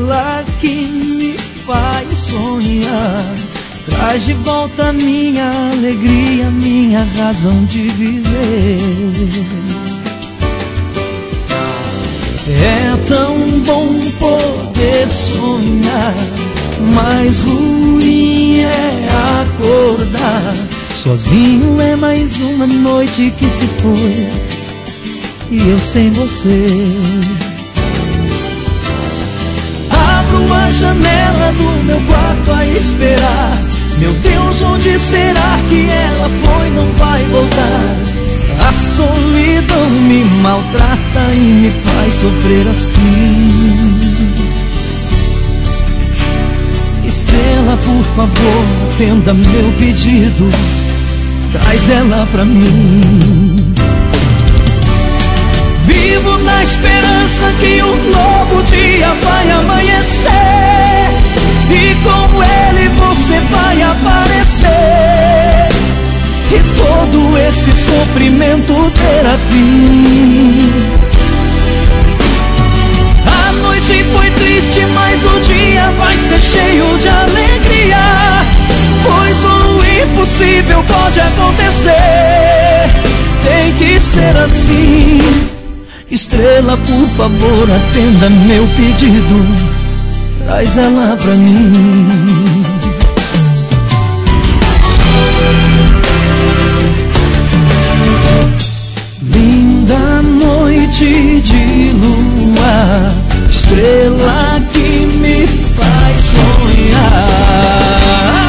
estrela que me faz sonhar, traz de volta minha alegria, minha razão de viver. É tão bom poder sonhar, mas ruim é acordar. Sozinho é mais uma noite que se foi, e eu sem você. Abro a janela do meu quarto a esperar. Meu Deus, onde será que ela foi? Não vai voltar. A solidão me maltrata e me faz sofrer assim. Estrela, por favor, atenda meu pedido, traz ela pra mim. Vivo na esperança que um novo dia vai amanhecer, e com ele você vai aparecer, e todo esse sofrimento terá fim. A noite foi triste, mas o dia vai ser cheio de alegria, pois o impossível pode acontecer. Tem que ser assim. Estrela, por favor, atenda meu pedido, traz ela pra mim. Linda noite de lua, estrela que me faz sonhar.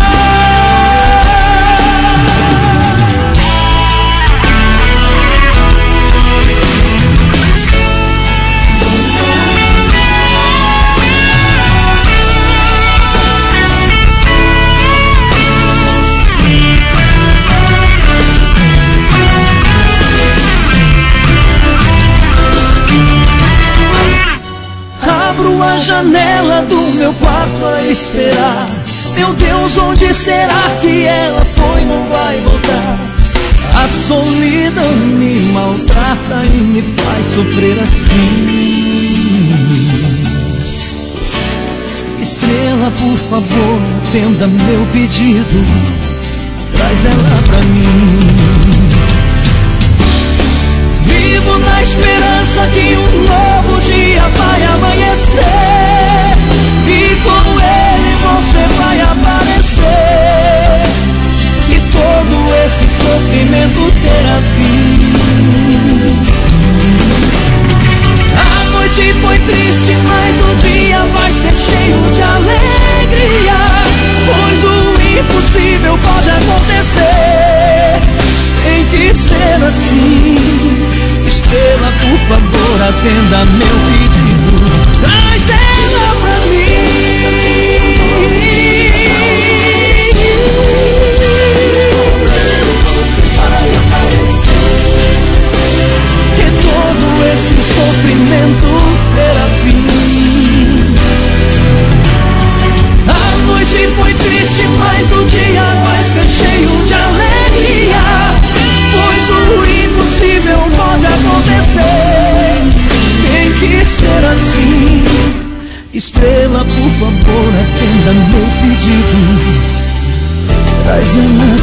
A janela do meu quarto a esperar. Meu Deus, onde será que ela foi? Não vai voltar. A solidão me maltrata e me faz sofrer assim. Estrela, por favor, atenda meu pedido, traz ela pra mim. Vivo na esperança que um novo dia vai amanhecer, e com ele você vai aparecer, e todo esse sofrimento terá fim. A noite foi triste, mas o dia vai ser cheio de alegria, pois o impossível pode acontecer. Tem que ser assim. Estrela, por favor, atenda meu pedido, traz ela pra mim. Você vai aparecer, que todo esse sofrimento terá fim. A noite foi triste, mas o dia vai ser cheio de alegria, pois o impossível pode acontecer. Tem que ser assim. Estrela, por favor, atenda meu pedido, traz uma